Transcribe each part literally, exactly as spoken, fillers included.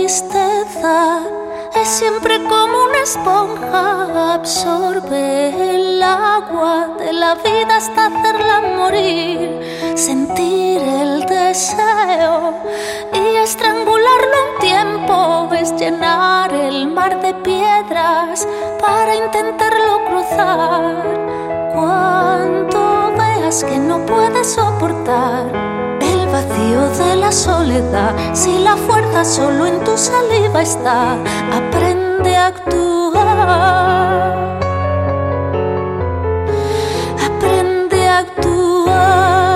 tristeza es siempre como una esponja, absorbe el agua de la vida hasta hacerla morir. Sentir el deseo y estrangularlo un tiempo es llenar el mar de piedras para intentarlo cruzar. Cuando veas que no puedes soportar el vacío de la soledad, si la fuerza solo en tu saliva está, aprende a actuar. Aprende a actuar.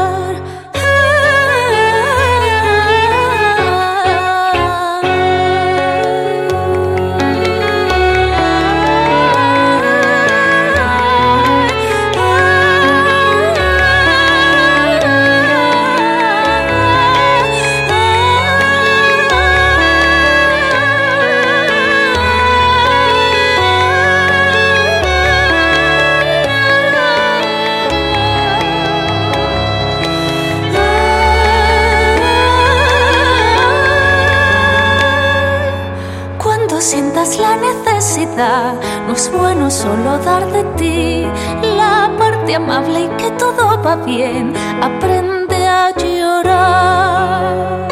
Sientas la necesidad, no es bueno solo dar de ti la parte amable y que todo va bien. Aprende a llorar.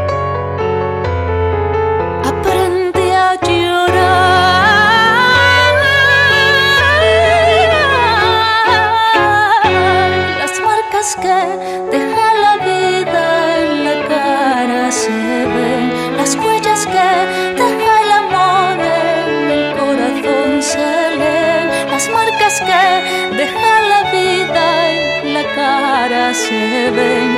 Aprende a llorar. Las marcas que deja la vida en la cara se ven, las huellas que deja el amor en el corazón se leen, las marcas que deja la vida en la cara se ven.